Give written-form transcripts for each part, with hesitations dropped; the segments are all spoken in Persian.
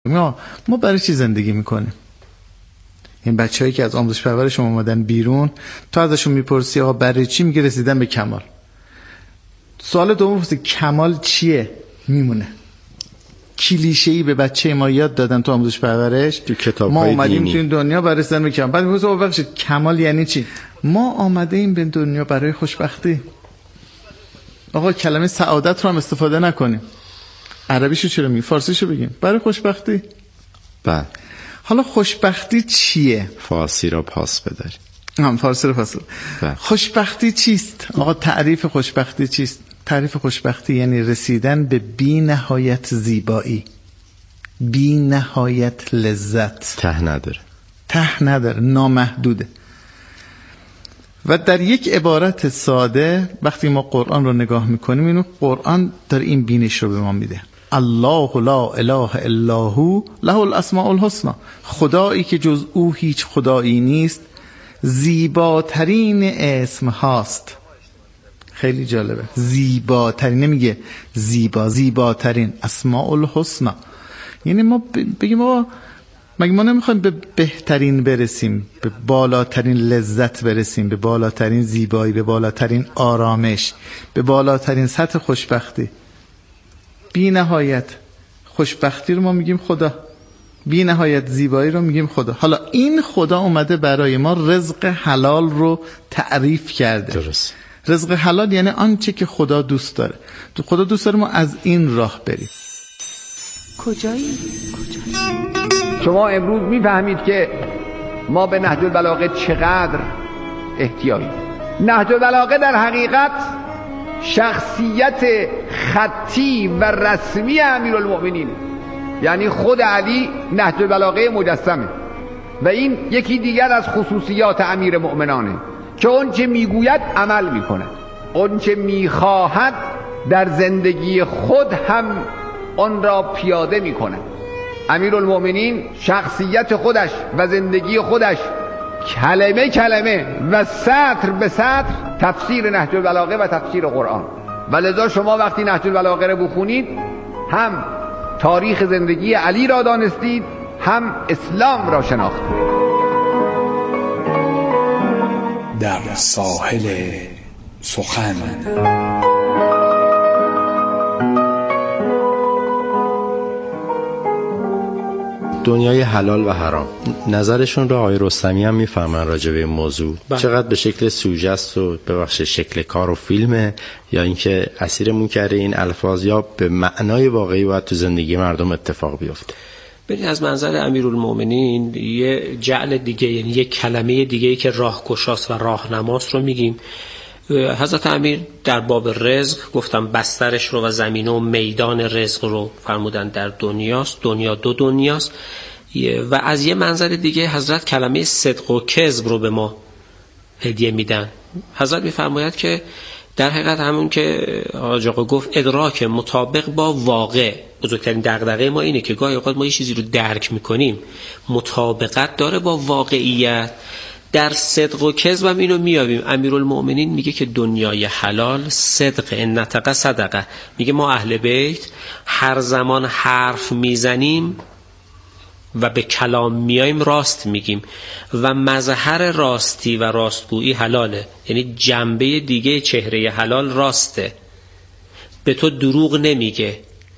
ما برای چی زندگی میکنیم؟ این بچه‌هایی که از آموزش پرورش اومدن بیرون، تو ازشون میپرسی آقا برای چی، میگه رسیدن به کمال. سوال دوم میپرسی کمال چیه؟ میمونه. کلیشه‌ای به بچه ما یاد دادن تو آموزش پرورش، ما اومدیم تو این دنیا برای رسیدن به کمال. بعد میپرسی آقا ببخشید کمال یعنی چی؟ ما آمده ایم به دنیا برای خوشبختی. آقا کلمه سعادت رو هم استفاده نکنیم. عربیشو چرا میگیم؟ فارسیشو بگیم. برای خوشبختی. بله. حالا خوشبختی چیه؟ فارسی رو پاس بداری. فارسی رو پاس بداری. خوشبختی چیست؟ آقا تعریف خوشبختی چیست؟ تعریف خوشبختی یعنی رسیدن به بی نهایت زیبایی، بی نهایت لذت. ته نداره، نامحدوده. و در یک عبارت ساده وقتی ما قرآن رو نگاه میکنیم، اینو قرآن داره این بینش رو به ما میده: الله لا اله الا هو له الاسماء الحسنی. خدایی که جز او هیچ خدایی نیست، زیباترین اسم هاست. خیلی جالبه، زیباترین، نمیگه زیبا، زیباترین اسماء الحسنی. یعنی ما بگیم آقا مگه ما نمیخوایم به بهترین برسیم، به بالاترین لذت برسیم، به بالاترین زیبایی، به بالاترین آرامش، به بالاترین سطح خوشبختی؟ بی نهایت خوشبختی رو ما میگیم خدا، بی نهایت زیبایی رو میگیم خدا. حالا این خدا اومده برای ما رزق حلال رو تعریف کرده. درست. رزق حلال یعنی آنچه که خدا دوست داره. تو خدا دوست داره ما از این راه بریم. کجایی؟ شما امروز میفهمید که ما به نهج البلاغه چقدر احتیاجی. نهج البلاغه در حقیقت شخصیت خطی و رسمی امیرالمؤمنین، یعنی خود علی نهج البلاغه مجسمه و این یکی دیگر از خصوصیات امیر مؤمنانه که اون چه میگوید عمل میکنه، اون چه میخواهد در زندگی خود هم آن را پیاده میکنه. امیرالمؤمنین شخصیت خودش و زندگی خودش کلمه کلمه و سطر به سطر تفسیر نهج البلاغه و تفسیر قرآن. و لذا شما وقتی نهج البلاغه رو بخونید هم تاریخ زندگی علی را دانستید، هم اسلام را شناختید. در ساحل سخن دنیای حلال و حرام، نظرشون رو آقای رستمی هم میفهمن راجع به این موضوع. چقدر به شکل سوژه است و ببخشید شکل کار و فیلمه، یا اینکه اسیرمون کرده این الفاظ، یا به معنای واقعی باید تو زندگی مردم اتفاق بیفته؟ ببین از منظر امیرالمؤمنین یه جعل دیگه، یعنی یه کلمه دیگه‌ای که راهگشاست و راهنماست رو میگیم. حضرت امیر در باب رزق گفتم بسترش رو و زمینه و میدان رزق رو فرمودن در دنیاست. دنیا دو دنیاست. و از یه منظر دیگه حضرت کلمه صدق و کذب رو به ما هدیه میدن. حضرت میفرماید که در حقیقت همون که حاج آقا گفت ادراک مطابق با واقع. بزرگترین دغدغه ما اینه که گاهی اوقات ما یه چیزی رو درک میکنیم مطابقت داره با واقعیت. در صدق و کذب هم اینو میابیم. امیرالمؤمنین میگه که دنیای حلال صدق، ان نطق صدقه. میگه ما اهل بیت هر زمان حرف میزنیم و به کلام میایم راست میگیم و مظهر راستی و راستگویی حلاله، یعنی جنبه دیگه چهره حلال راسته، به تو دروغ نمیگه.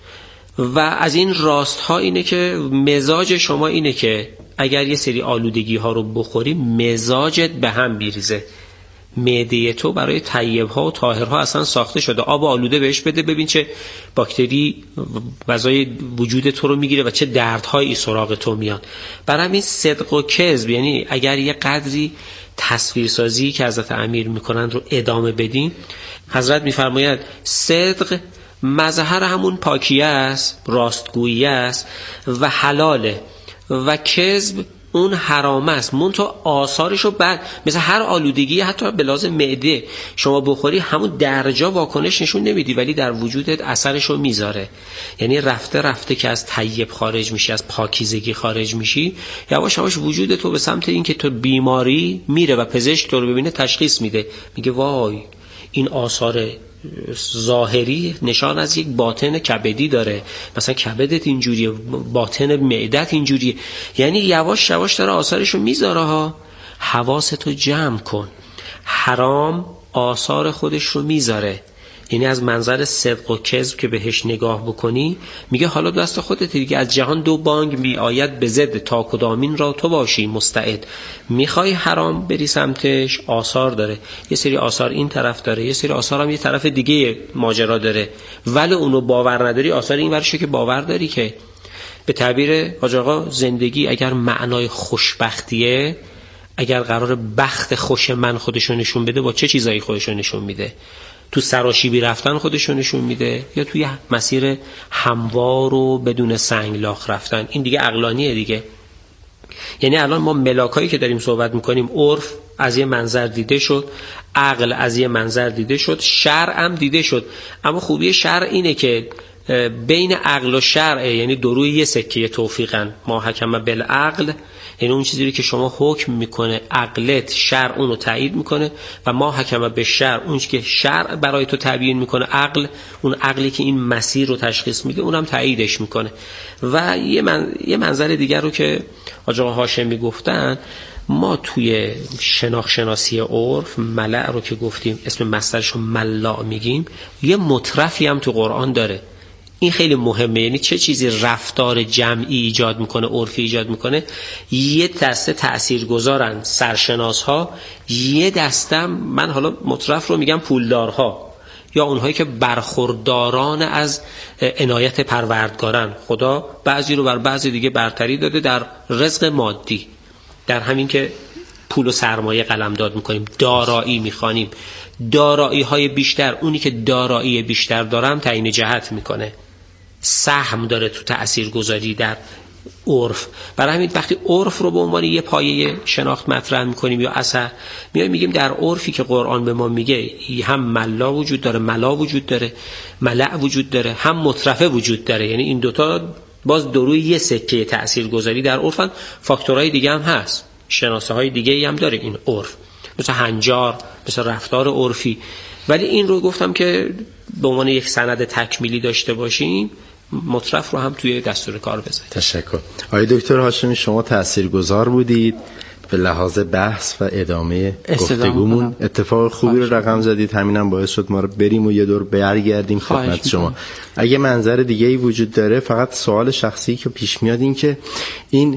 و از این راست ها اینه که مزاج شما اینه که اگر یه سری آلودگی ها رو بخوری مزاجت به هم بیریزه. معده تو برای طیب ها و طاهر ها اصلا ساخته شده. آب آلوده بهش بده ببین چه باکتری غذای وجود تو رو میگیره و چه دردهایی سراغ تو میاد. برای همین صدق و کذب، یعنی اگر یه قدری تصویرسازی که حضرت امیر میکنن رو ادامه بدین، حضرت میفرماید صدق مظهر همون پاکیه است، راستگویی است و حلاله، و کذب اون حرام است. منتها آثارشو بعد مثل هر آلودگی حتی به لحاظ معده شما بخوری همون درجا واکنش نشون نمیدی ولی در وجودت اثرشو میذاره. یعنی رفته رفته که از طیب خارج میشی، از پاکیزگی خارج میشی، یواش یواش وجودت تو به سمت این که تو بیماری میره و پزشک تو رو ببینه تشخیص میده، میگه وای این آثار ظاهری نشان از یک باطن کبدی داره، مثلا کبدت اینجوریه، باطن معدت اینجوریه، یعنی یواش یواش داره آثارشو میذاره ها. حواستو جمع کن، حرام آثار خودش رو میذاره. یعنی از منظر صدق و کذب که بهش نگاه بکنی، میگه حالا دست خودت دیگه، از جهان دو بانگ می آید به ضد، تا کدامین را تو باشی مستعد. میخوای حرام بری سمتش، آثار داره، یه سری آثار این طرف داره، یه سری آثار هم یه طرف دیگه ماجرا داره، ولی اونو باور نداری، آثار این ورشو که باور داری. که به تعبیر حاج آقا زندگی اگر معنای خوشبختیه، اگر قرار بخت خوش من خودشو نشون بده، با چه چیزایی خودشو نشون میده؟ تو سراشیبی رفتن خودشو نشون میده، یا توی مسیر هموار و بدون سنگلاخ رفتن؟ این دیگه عقلانیه دیگه. یعنی الان ما ملاکایی که داریم صحبت میکنیم، عرف از یه منظر دیده شد، عقل از یه منظر دیده شد، شرع هم دیده شد. اما خوبی شرع اینه که بین عقل و شرع، یعنی دو روی یه سکه توفیقن. ما حکم بالعقل، یعنی اون چیزی که شما حکم میکنه عقلت، شرع اونو تایید میکنه، و ما حکم به شرع، اون که شرع برای تو تبیین میکنه، عقل، اون عقلی که این مسیر رو تشخیص میده، اونم تاییدش میکنه. و یه منظر دیگر رو که حاج آقا هاشمی گفتن، ما توی شناختی عرف، ملع رو که گفتیم اسم مصدرش رو ملع میگیم، یه مطرفی هم تو قرآن داره. این خیلی مهمه، یعنی چه چیزی رفتار جمعی ایجاد میکنه، عرفی ایجاد میکنه. یه دسته تاثیرگذارن سرشناس ها، یه دسته من حالا مطرف رو میگم پولدارها، یا اونهایی که برخورداران از عنایت پروردگارن. خدا بعضی رو بر بعضی دیگه برتری داده در رزق مادی، در همین که پول و سرمایه قلمداد میکنیم، دارایی میخوانیم. دارایی های بیشتر، اونی که دارایی بیشتر دارم تعیین جهت میکنه، سهم داره تو تأثیر گذاری در عرف. برای همین وقتی عرف رو به عنوان یه پایه شناخت مطرح میکنیم یا اثر، میگیم در عرفی که قرآن به ما میگه هم ملا وجود داره، ملا وجود داره، ملع وجود داره، هم مطرفه وجود داره. یعنی این دوتا باز دروی یه سکه تأثیر گذاری در عرفن. فاکتورهای دیگه هم هست، شناسه های دیگه هم داره این عرف، مثل هنجار، مثل رفتار عرفی. ولی این رو گفتم که به عنوان یک سند تکمیلی داشته باشیم، مطرف رو هم توی دستور کار بذارید. تشکر. آقای دکتر هاشمی، شما تاثیرگذار بودید به لحاظ بحث و ادامه گفتگومون. اتفاق خوبی رو رقم زدید، همینم باعث شد ما رو بریم و یه دور برگردیم خدمت شما. اگه منظر دیگه‌ای وجود داره، فقط سوال شخصی که پیش میاد این که این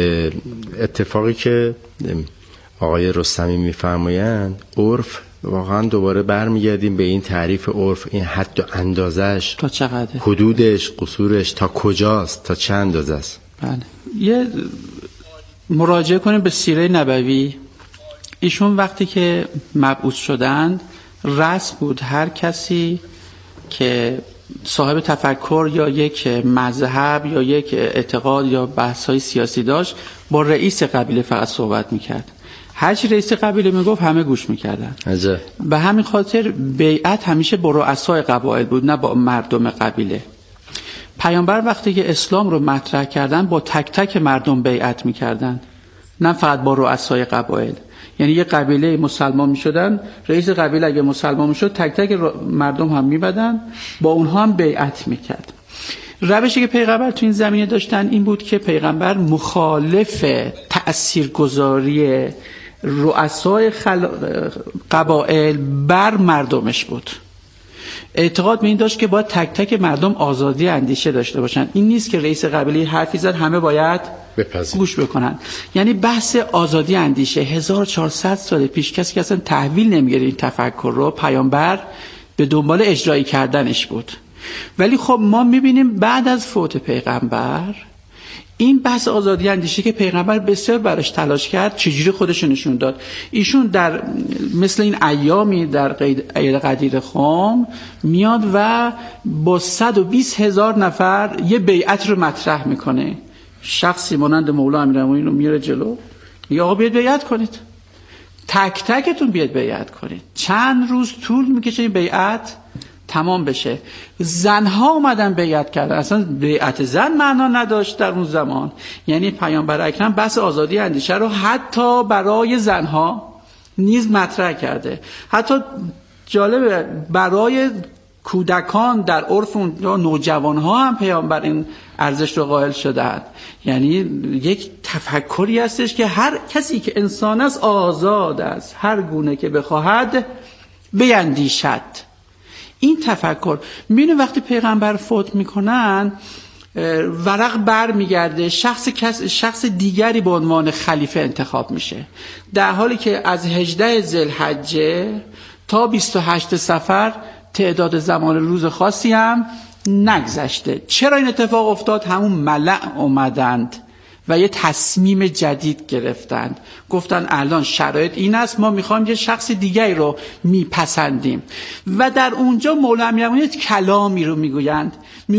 اتفاقی که آقای رستمی میفرمایند، عرف، واقعا دوباره برمیگردیم به این تعریف عرف، این حد و اندازش تا چقدر، حدودش، قصورش تا کجاست، تا چه اندازه است. بله، یه مراجعه کنیم به سیره نبوی. ایشون وقتی که مبعوث شدند، رسم بود هر کسی که صاحب تفکر یا یک مذهب یا یک اعتقاد یا بحث‌های سیاسی داشت، با رئیس قبیله فقط صحبت میکرد. هر چی رئیس قبیله میگفت همه گوش میکردن. به همین خاطر بیعت همیشه با رؤسای قبایل بود، نه با مردم قبیله. پیامبر وقتی که اسلام رو مطرح کردن، با تک تک مردم بیعت میکردن، نه فقط با رؤسای قبایل. یعنی یه قبیله مسلمان میشدن، رئیس قبیله اگه مسلمان میشد، تک تک مردم هم میبدن، با اونها هم بیعت میکرد. روشی که پیغمبر تو این زمینه داشتن این بود که پیغمبر مخالف تأثیرگذاری رؤسای قبایل بر مردمش بود. اعتقاد به این داشت که باید تک تک مردم آزادی اندیشه داشته باشن. این نیست که رئیس قبیله حرفی زد همه باید گوش بکنن. یعنی بحث آزادی اندیشه 1400 سال پیش کسی که اصلا تحویل نمیگیره این تفکر رو، پیامبر به دنبال اجرایی کردنش بود. ولی خب ما میبینیم بعد از فوت پیغمبر این بحث آزادی اندیشه که پیغمبر بسیار براش تلاش کرد، چجوری خودش نشون داد. ایشون در مثل این ایامی در عید قدیر خم میاد و با 120,000 نفر یه بیعت رو مطرح میکنه. شخصی مانند مولا امیرالمومنین رو میاره جلو، میگه آقا بیاید بیعت کنید، تک تکتون بیاید بیعت کنید. چند روز طول میکشه این بیعت تمام بشه. زنها اومدن بیعت کردن. اصلا بیعت زن معنا نداشت در اون زمان. یعنی پیامبر اکرم بحث آزادی اندیشه رو حتی برای زنها نیز مطرح کرده. حتی جالبه برای کودکان در عرف نوجوان‌ها هم پیامبر این ارزش رو قائل شدند. یعنی یک تفکری هستش که هر کسی که انسان است آزاد است هر گونه که بخواهد بیندیشد. این تفکر میونه وقتی پیغمبر فوت میکنن ورق بر میگرده، شخص دیگری به عنوان خلیفه انتخاب میشه، در حالی که از 18 ذوالحجه تا 28 صفر تعداد زمان روز خاصی هم نگذشته. چرا این اتفاق افتاد؟ همون ملأ اومدند و یه تصمیم جدید گرفتند، گفتن الان شرایط این است، ما میخوایم یه شخص دیگری رو میپسندیم. و در اونجا مولا امیرالمومنین کلامی رو میگویند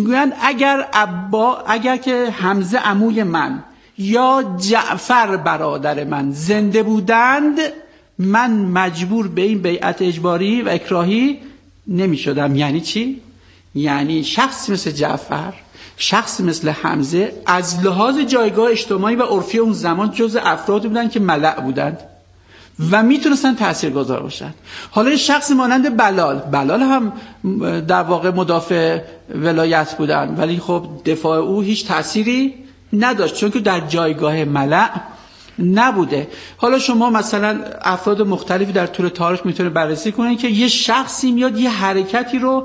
اگر که حمزه عموی من یا جعفر برادر من زنده بودند، من مجبور به این بیعت اجباری و اکراهی نمی شدم. یعنی چی؟ یعنی شخصی مثل جعفر، شخصی مثل حمزه از لحاظ جایگاه اجتماعی و عرفی اون زمان جزء افرادی بودن که ملأ بودند و میتونستن تاثیرگذار باشن. حالا شخصی مانند بلال هم در واقع مدافع ولایت بودن، ولی خب دفاع او هیچ تأثیری نداشت چون که در جایگاه ملأ نبوده. حالا شما مثلا افراد مختلفی در طول تاریخ میتونه بررسی کنن که یه شخصی میاد یه حرکتی رو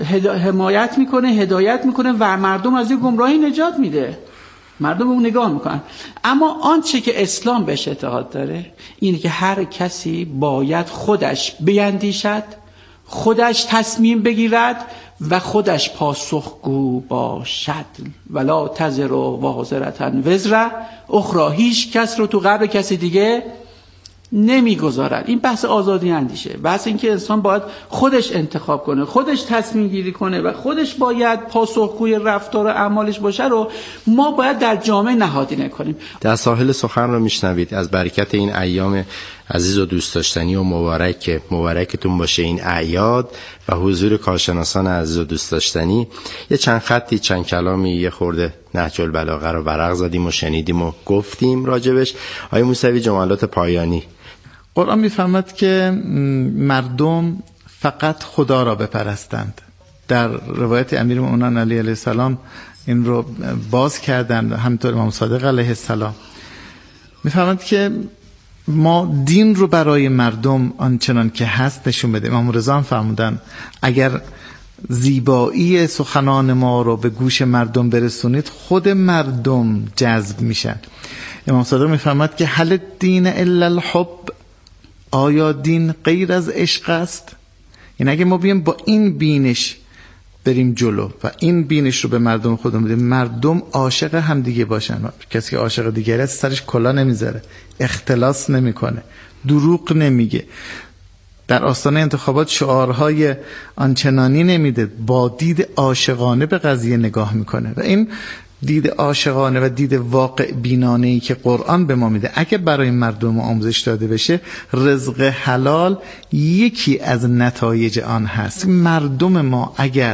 حمایت میکنه، هدایت میکنه و مردم از یه گمراهی نجات میده، مردم اون نگاه میکنن. اما آنچه که اسلام بهش اعتقاد داره اینه که هر کسی باید خودش بیندیشد، خودش تصمیم بگیرد و خودش پاسخگو باشد. ولا تزر وازرة وزر اخرى، هیچ کس رو تو قبر کسی دیگه نمیگذارد. این بحث آزادی اندیشه، بحث این که انسان باید خودش انتخاب کنه، خودش تصمیم گیری کنه و خودش باید پاسخگوی رفتار و اعمالش باشه رو ما باید در جامعه نهادینه کنیم. در ساحل سخن رو میشنوید. از برکت این ایام عزیز و دوست داشتنی و مبارکتون باشه این اعیاد و حضور کارشناسان عزیز و دوست داشتنی، یه چند خطی چند کلامی یه خورده نهج البلاغه رو ورق زدیم و شنیدیم و گفتیم راجبش. آقای موسوی جملات پایانی. قرآن میفهمد که مردم فقط خدا را بپرستند. در روایت امیرالمومنین علیه السلام این رو باز کردند، همینطور امام صادق علیه السلام میفهمد که ما دین رو برای مردم آنچنان که هست نشون بده. امام رضا هم فرمودن اگر زیبایی سخنان ما رو به گوش مردم برسونید خود مردم جذب میشن. امام صادق میفهمد که هل الدین الا الحب، آیا دین غیر از عشق است؟ یعنی اگه ما بیم با این بینش بریم جلو و این بینش رو به مردم خودمون بدیم، مردم عاشق هم دیگه باشن. کسی که عاشق دیگری است سرش کلا نمیذاره، اختلاس نمیکنه، دروغ نمیگه، در آستانه انتخابات شعارهای آنچنانی نمیده، با دید عاشقانه به قضیه نگاه میکنه. و این دید عاشقانه و دید واقع بینانه‌ای که قرآن به ما میده اگه برای مردم آموزش داده بشه، رزق حلال یکی از نتایج آن هست. مردم ما اگر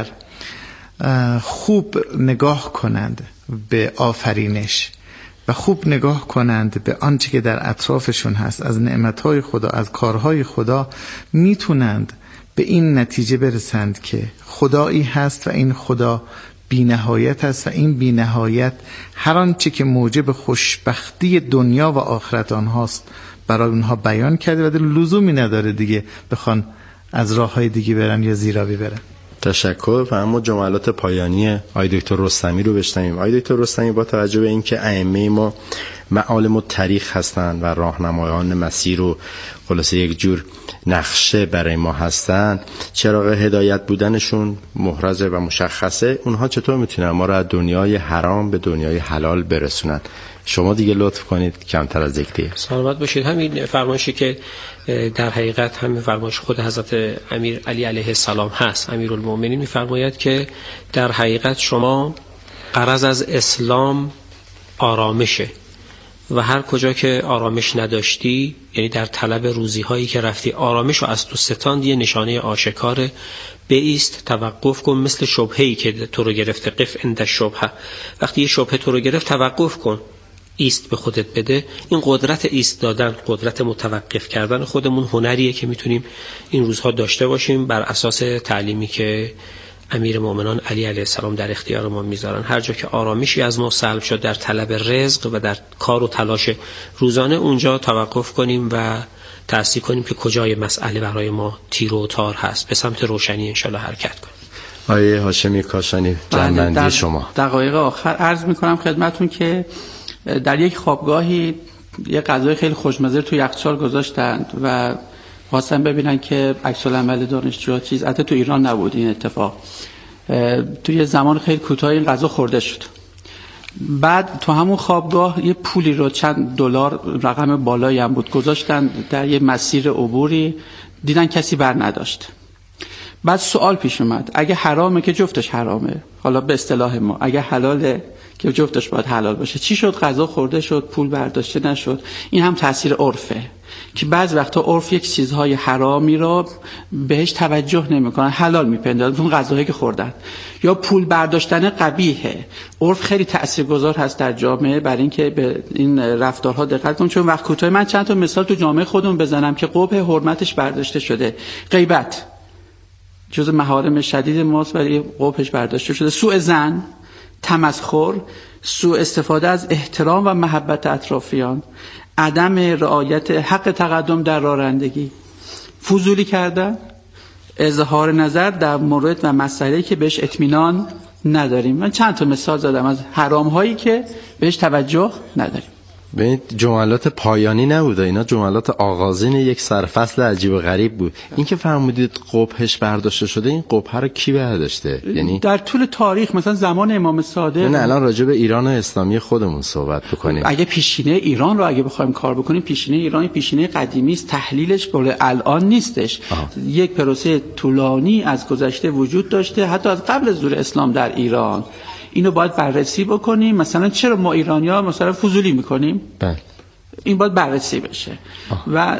خوب نگاه کنند به آفرینش و خوب نگاه کنند به آنچه که در اطرافشون هست از نعمتهای خدا، از کارهای خدا، میتونند به این نتیجه برسند که خدایی هست و این خدا بی نهایت است و این بی نهایت هر آنچه که موجب خوشبختی دنیا و آخرت آنهاست برای اونها بیان کرده و لزومی نداره دیگه بخوان از راههای دیگه برن یا زیرابی برن. تشکر. و اما جملات پایانی آقای دکتر رستمی رو بشنویم. آقای دکتر رستمی با توجه به اینکه ائمه ما معالم الطریق هستند و راهنمایان مسیر و خلاصه یک جور نقشه برای ما هستند، چراغ هدایت بودنشون محرزه و مشخصه، اونها چطور میتونن ما رو از دنیای حرام به دنیای حلال برسونن؟ شما دیگه لطف کنید کمتر از یک دقیقه. سلامت باشید. همین فرمایشی که در حقیقت همین فرمایش خود حضرت امیر علی علیه السلام هست. امیرالمومنین میفرماید که در حقیقت شما غرض از اسلام آرامشه و هر کجا که آرامش نداشتی، یعنی در طلب روزی هایی که رفتی آرامش رو از تو ستاند، یه نشانه آشکاره. بایست، توقف کن، مثل شبهه‌ای که تو رو گرفته، قف عند الشبهه. وقتی یه شبهه تو رو گرفت توقف کن، ایست به خودت بده. این قدرت ایست دادن، قدرت متوقف کردن خودمون هنریه که میتونیم این روزها داشته باشیم بر اساس تعلیمی که امیر مومنان علی علیه السلام در اختیار ما میذارن. هر جا که آرامشی از ما سلب شد در طلب رزق و در کار و تلاش روزانه، اونجا توقف کنیم و تأسیس کنیم که کجای مسئله برای ما تیر و تار هست، به سمت روشنی انشالله حرکت کنیم. آیه هاشمی کاشانی، جنبندی شما. دقایق آخر عرض میکنم خدمتون که در یک خوابگاهی یک غذای خیلی خوشمزه تو یخچال گذاشتند و خواستن ببینن که عکس العمل دانشجوها چیز. البته تو ایران نبود این اتفاق، تو یه زمان خیلی کوتاه این غذا خورده شد. بعد تو همون خوابگاه یه پولی رو چند دلار، رقم بالایی هم بود، گذاشتن در یه مسیر عبوری، دیدن کسی بر نداشت. بعد سوال پیش اومد اگه حرامه که جفتش حرامه، حالا به اصطلاح ما اگه حلاله که جفتش باید حلال باشه. چی شد؟ غذا خورده شد، پول برداشته نشد. این هم تاثیر عرفه که بعض وقتا عرف یک چیزهای حرامی رو بهش توجه نمیکنن، حلال میپندارن اون غذاهایی که خوردن. یا پول برداشتن قبیحه. عرف خیلی تاثیرگذار هست در جامعه برای اینکه به این رفتارها دقت کنیم. چون وقت کوتاه من چند تا مثال تو جامعه خودمون بزنم که قبح حرمتش برداشته شده. غیبت جز محارم شدید ماست ولی قبحش برداشته شده. سوء ظن، تمسخر، سوء استفاده از احترام و محبت اطرافیان، عدم رعایت حق تقدم در رانندگی، فضولی کردن، اظهار نظر در مورد و مسائلی که بهش اطمینان نداریم. من چند تا مثال زدم از حرام هایی که بهش توجه نداریم. به جملات پایانی نبوده، اینا جملات آغازین یک سرفصل عجیب و غریب بود. این که فرمودید قبحش برداشته شده، این قبح رو کی برداشته؟ یعنی در طول تاریخ مثلا زمان امام صادق. نه الان راجع به ایران اسلامی خودمون صحبت بکنیم. اگه پیشینه ایران رو اگه بخوایم کار بکنیم، پیشینه ایران پیشینه قدیمی است، تحلیلش برای الان نیستش. یک پروسه طولانی از گذشته وجود داشته، حتی از قبل ظهور اسلام در ایران. اینو باید بررسی بکنیم. مثلا چرا ما ایرانی‌ها مثلا فضولی میکنیم؟ بله. این باید بررسی بشه. و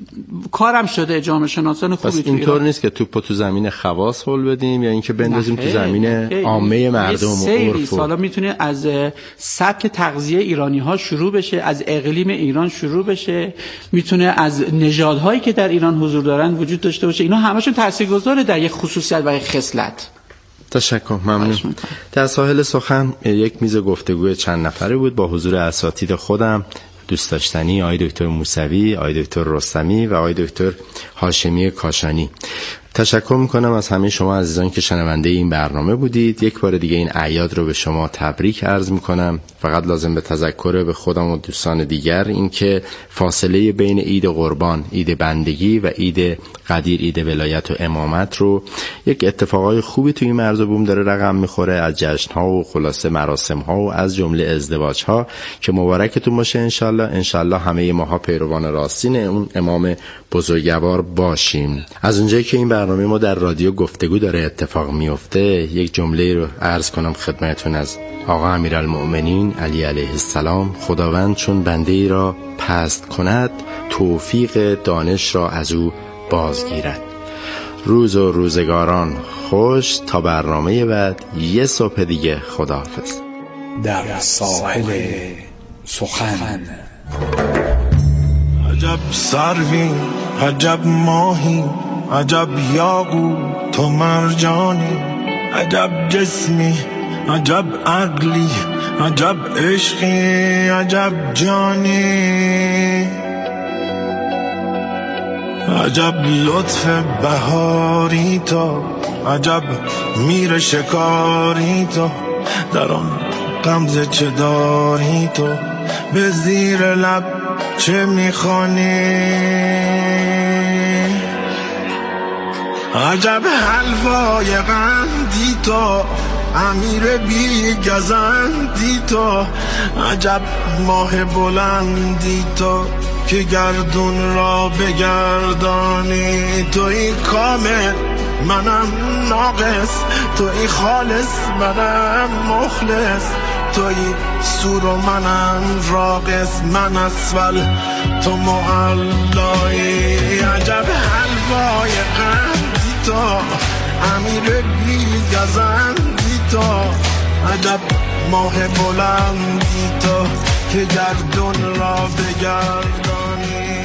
کارم شده جامعه شناسان خوبی. پس اینطور نیست که توپو تو زمین خواص هول بدیم یا اینکه بندازیم تو زمین عامه مردم و عرف. حالا میتونه از سبک تغذیه ایرانی‌ها شروع بشه، از اقلیم ایران شروع بشه، میتونه از نژادهایی که در ایران حضور دارن وجود داشته باشه. اینا همشون تاثیرگذاره در یک خصوصیت و یک خصلت. تشکر، ممنون. در ساحل سخن یک میز گفتگوی چند نفره بود با حضور اساتید خودم دوست داشتنی، آقای دکتر موسوی، آقای دکتر رستمی و آقای دکتر هاشمی کاشانی. تشکر میکنم از همه شما عزیزان که شنونده این برنامه بودید. یک بار دیگه این اعیاد رو به شما تبریک عرض میکنم. فقط لازم به تذکر به خودم و دوستان دیگر این که فاصله بین عید قربان، عید بندگی و عید قدیر، عید ولایت و امامت رو یک اتفاقای خوبی توی این مرز و بوم داره رقم میخوره، از جشن‌ها و خلاصه مراسم‌ها و از جمله ازدواج‌ها که مبارکتون باشه انشالله. انشالله همه ماها پیروان راستین اون امام بزرگوار باشیم. از اونجایی که این برنامه ما در رادیو گفتگو داره اتفاق میفته، یک جمله رو عرض کنم خدمتتون از آقا امیرالمؤمنین علی علیه السلام: خداوند چون بنده ای را پست کند، توفیق دانش را از او بازگیرد. روز و روزگاران خوش. تا برنامه بعد، یه صبح دیگه، خداحافظ. در ساحل سخن. عجب سروی، عجب ماهی، عجب یاقوت و مرجانی، عجب جسمی، عجب عقلی، عجب عشقی، عجب جانی، عجب لطف بهاری تو، عجب میر شکاری تو، در آن غمزه چه داری تو، به زیر لب چه میخوانی، عجب حلوای قندی تو، امیر بی گزندی تو، عجب ماه بلندی تو که گردون را بگردانی، توی کامل منم ناقص، توی خالص منم مخلص، توی سور و منم راقص، من اسفل تو معلایی، عجب حلوای قندی تو، امیر بی گزندی تو، عجب ماه بلندی تو که گردون را بگردانی.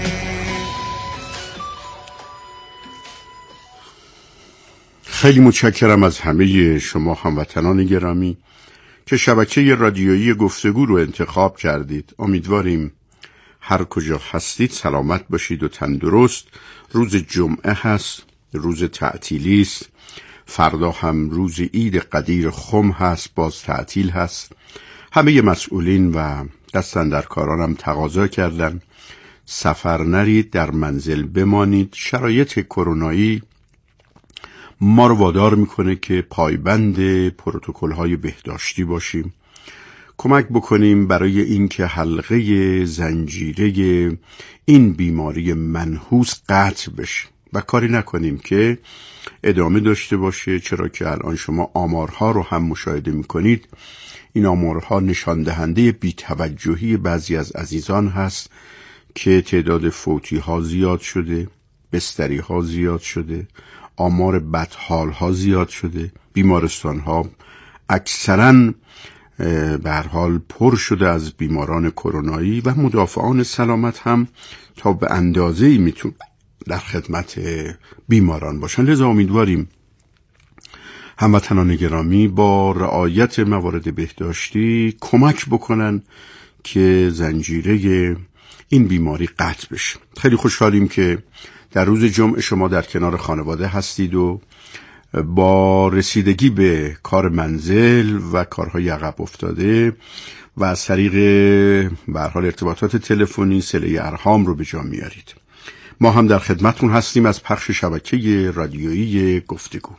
خیلی متشکرم از همه شما هموطنان گرامی که شبکه رادیویی گفتگو رو انتخاب کردید. امیدواریم هر کجا هستید سلامت باشید و تندرست. روز جمعه هست، روز تعطیلی است. فردا هم روز عید قدیر خم هست، باز تعطیل هست. همه مسئولین و دستاندرکاران هم تقاضا کردن سفر نرید، در منزل بمانید. شرایط کرونایی ما رو وادار میکنه که پایبند پروتکل‌های بهداشتی باشیم، کمک بکنیم برای اینکه حلقه زنجیره این بیماری منحوس قطع بشه و کاری نکنیم که ادامه داشته باشه. چرا که الان شما آمارها رو هم مشاهده میکنید. این آمارها نشان دهنده بی‌توجهی بعضی از عزیزان هست که تعداد فوتی ها زیاد شده، بستری ها زیاد شده، آمار بدحال ها زیاد شده، بیمارستان ها اکثراً به هر حال پر شده از بیماران کرونایی و مدافعان سلامت هم تا به اندازه‌ای میتون در خدمت بیماران باشن. لذا امیدواریم هموطنان گرامی با رعایت موارد بهداشتی کمک بکنن که زنجیره این بیماری قطع بشه. خیلی خوشحالیم که در روز جمعه شما در کنار خانواده هستید و با رسیدگی به کار منزل و کارهای عقب افتاده و از طریق به هر حال ارتباطات تلفنی صله ارحام رو به جا میارید. ما هم در خدمتتون هستیم از پخش شبکه رادیویی گفتگو.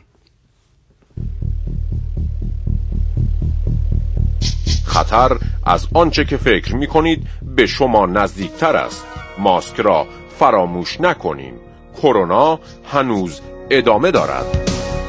خطر از آنچه که فکر می‌کنید به شما نزدیکتر است. ماسک را فراموش نکنیم. کرونا هنوز ادامه دارد.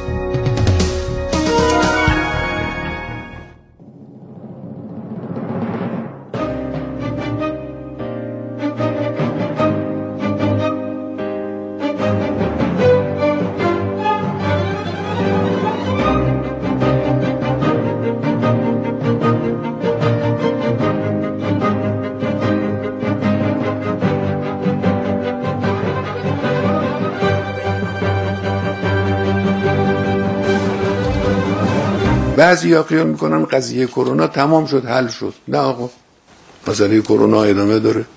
بعضی ها خیال میکنن قضیه کرونا تمام شد، حل شد. نه آقا، مسئله کرونا ادامه داره.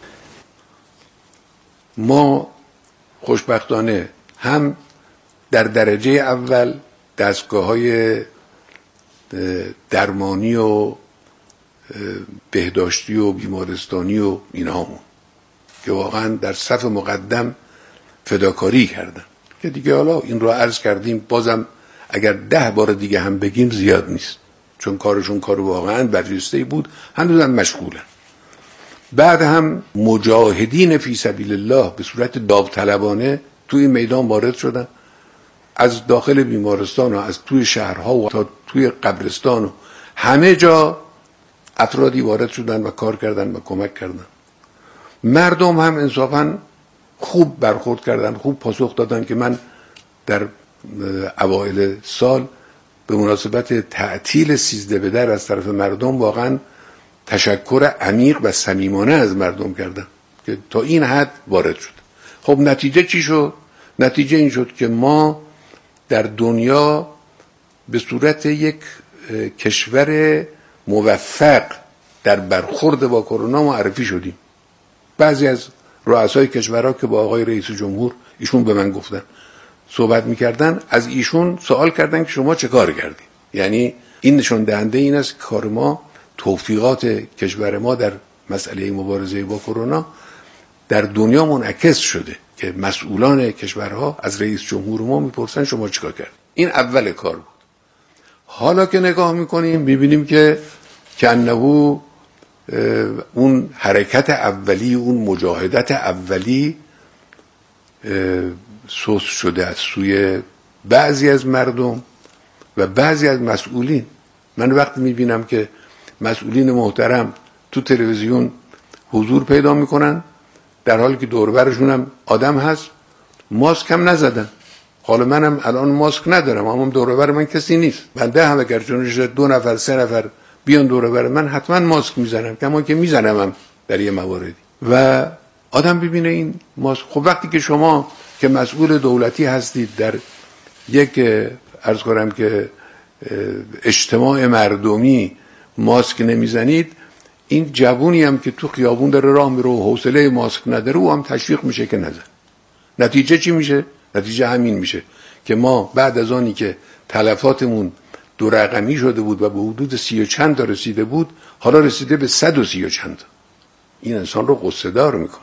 ما خوشبختانه هم در درجه اول دستگاه‌های درمانی و بهداشتی و بیمارستانی و اینهامون که واقعا در صف مقدم فداکاری کردن که دیگه حالا این رو عرض کردیم، بازم اگر 10 بار دیگه هم بگیم زیاد نیست، چون کارشون کار واقعا برجسته‌ای بود، هنوزم مشغولن. بعد هم مجاهدین فی سبیل الله به صورت داوطلبانه توی میدان وارد شدن، از داخل بیمارستان و از توی شهرها و تا توی قبرستان و همه جا افرادی وارد شدن و کار کردن و کمک کردن. مردم هم انصافا خوب برخورد کردن، خوب پاسخ دادن که من در اوایل سال به مناسبت تعطیل 13 بدر از طرف مردم واقعا تشکر عمیق و صمیمانه از مردم کردم که تا این حد وارد شد. خب نتیجه چی شد؟ نتیجه این شد که ما در دنیا به صورت یک کشور موفق در برخورد با کرونا معرفی شدیم. بعضی از رؤسای کشورها که با آقای رئیس جمهور ایشون به من گفتن، صحبت میکردن، از ایشون سوال کردن که شما چه کار کردین؟ یعنی این نشان دهنده این است که کار ما، توفیقات کشور ما در مسئله مبارزه با کرونا در دنیا منعکس شده که مسئولان کشورها از رئیس جمهور ما میپرسن شما چیکار کردین؟ این اول کار بود. حالا که نگاه میکنیم میبینیم که کنه اون حرکت اولی، اون مجاهدت اولی سوس شده از سوی بعضی از مردم و بعضی از مسئولین. من وقتی میبینم که مسئولین محترم تو تلویزیون حضور پیدا میکنن در حالی که دور برشون هم آدم هست، ماسک هم نزدن. حالا منم الان ماسک ندارم، اما دور بر من کسی نیست. من 10 هم اگر چونش 2 نفر 3 نفر بیان دور بر من حتما ماسک میزنم، کما که میزنم در یه مواردی، و آدم ببینه این ماسک. خب وقتی که شما که مسئول دولتی هستید در یک عرض کنم که اجتماع مردمی ماسک نمیزنید، این جوونی هم که تو خیابون داره راه میره و حوصله ماسک نداره او هم تشویق میشه که نزن. نتیجه چی میشه؟ نتیجه همین میشه که ما بعد از آنی که تلفاتمون 2 رقمی شده بود و به حدود 30 و چند تا رسیده بود، حالا رسیده به 130 و چند تا. این انسان رو غصه دار میکنه.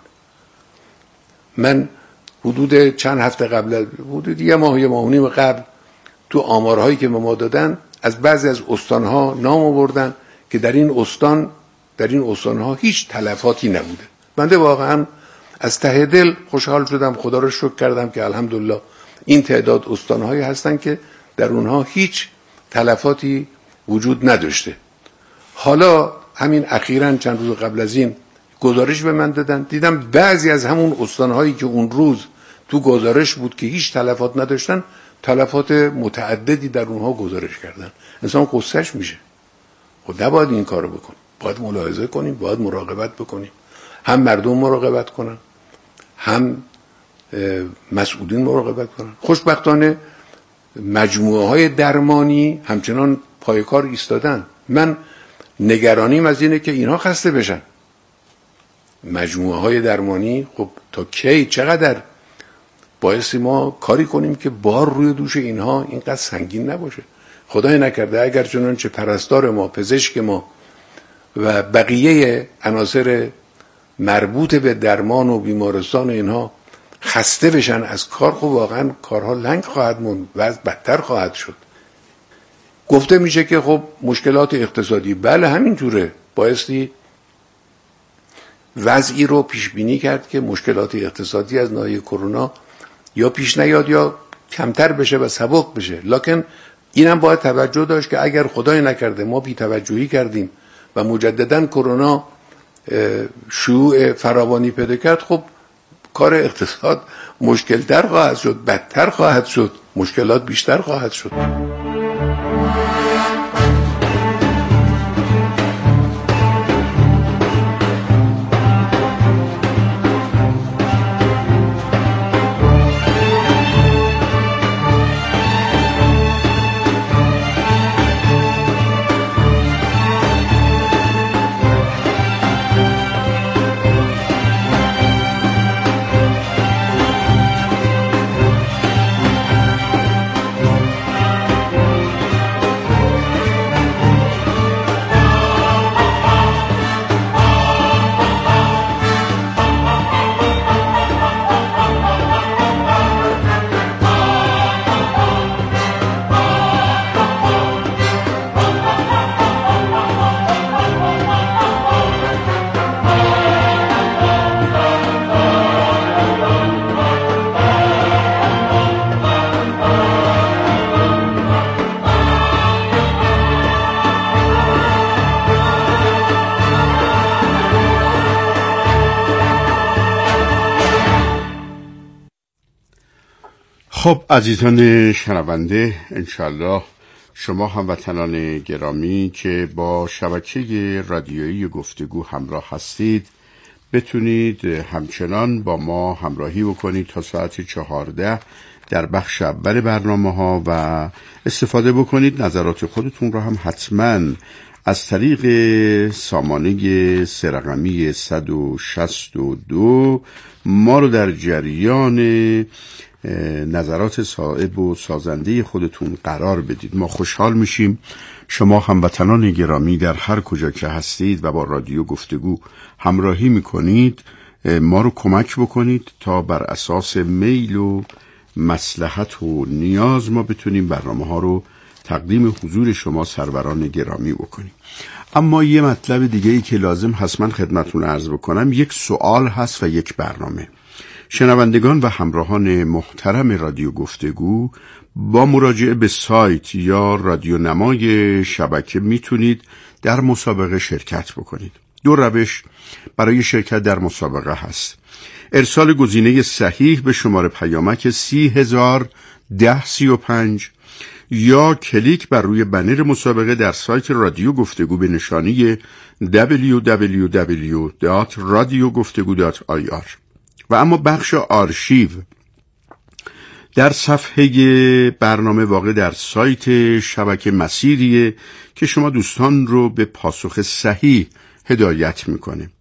من حدود چند هفته قبل، حدود یه ماه و نیم قبل، تو آمارهایی که به ما دادن از بعضی از استانها نام آوردن که در این استانها هیچ تلفاتی نبوده. بنده واقعا از ته دل خوشحال شدم، خدا رو شکر کردم که الحمدلله این تعداد استانهایی هستن که در اونها هیچ تلفاتی وجود نداشته. حالا همین اخیراً چند روز قبل از این گزارش به من دادن، دیدم بعضی از همون استانهایی که اون روز تو گزارش بود که هیچ تلفات نداشتن، تلفات متعددی در اونها گزارش کردن. انسان قصهش میشه. خب نباید این کارو بکنیم، باید ملاحظه کنیم، باید مراقبت بکنیم، هم مردم مراقبت کنن، هم مسئولین مراقبت کنن. خوشبختانه مجموعه های درمانی همچنان پای کار ایستادن. من نگرانیم از اینه که اینها خسته بشن. مجموعه های درمانی خب تا کی، چقدر بایستی ما کاری کنیم که بار روی دوش اینها اینقدر سنگین نباشه. خدای نکرده اگر چنانچه پرستار ما، پزشک ما و بقیه عناصر مربوط به درمان و بیمارستان اینها خسته بشن از کار، خب واقعا کارها لنگ خواهد موند و بدتر خواهد شد. گفته میشه که خب مشکلات اقتصادی، بله همینجوره، بایستی وضعی رو پیش بینی کرد که مشکلات اقتصادی از ناحیه کرونا یا پیش نیاد یا کمتر بشه و سبک بشه. لکن اینم باید توجه داشت که اگر خدای نکرده ما بی توجهی کردیم و مجددا کرونا شیوع فراوانی پیدا کرد، خب کار اقتصاد مشکل‌تر خواهد شد، بدتر خواهد شد، مشکلات بیشتر خواهد شد. خب عزیزان شنونده، انشالله شما هموطنان گرامی که با شبکه رادیویی گفتگو همراه هستید بتونید همچنان با ما همراهی بکنید تا ساعت 14 در بخش اول برنامه ها و استفاده بکنید. نظرات خودتون رو هم حتما از طریق سامانه سرقمی 162 ما رو در جریان نظرات صائب و سازنده خودتون قرار بدید. ما خوشحال میشیم شما هموطنان گرامی در هر کجا که هستید و با رادیو گفتگو همراهی میکنید ما رو کمک بکنید تا بر اساس میل و مصلحت و نیاز ما بتونیم برنامه ها رو تقدیم حضور شما سروران گرامی بکنیم. اما یه مطلب دیگه ای که لازم هست من خدمتون عرض بکنم، یک سوال هست و یک برنامه. شنوندگان و همراهان محترم رادیو گفتگو با مراجعه به سایت یا رادیونمای شبکه میتونید در مسابقه شرکت بکنید. 2 روش برای شرکت در مسابقه هست: ارسال گزینه صحیح به شماره پیامک 30,01035 یا کلیک بر روی بنر مسابقه در سایت رادیو گفتگو به نشانی www.radiogoftegu.ir. و اما بخش آرشیو در صفحه برنامه واقع در سایت شبکه مسیریه که شما دوستان رو به پاسخ صحیح هدایت میکنه.